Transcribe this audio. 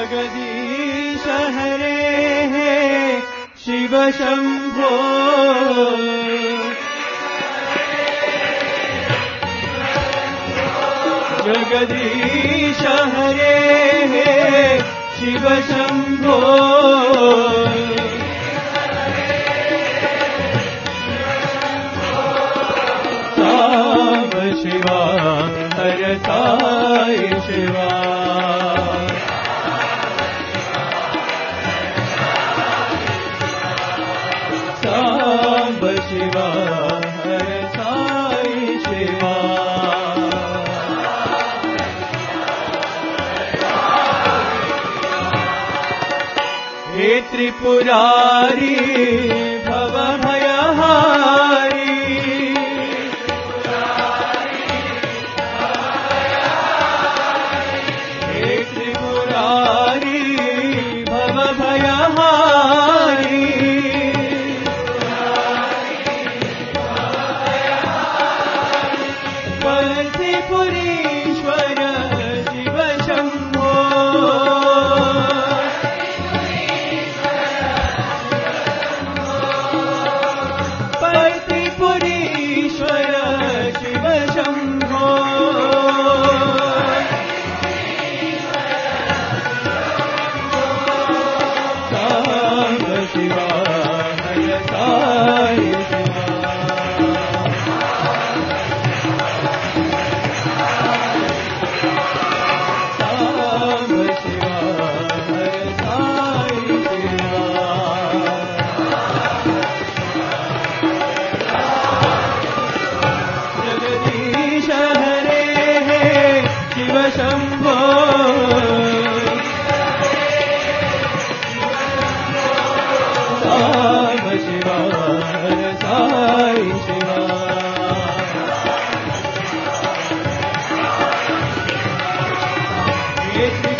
जगदीश हरे शिव शंभो जगदीश हरे शिव शंभो साम शिवा हर साई शिवा साम शिवा हर साई शिवा हे त्रिपुरारी भव भयहारी हे त्रिपुरारी भव भयहारी पंचपुरीश्वर शिव शंभो पंचपुरीश्वर शिव शंभो साम शिवा हर साई शंभो साम शिवा हर साई शिवा हे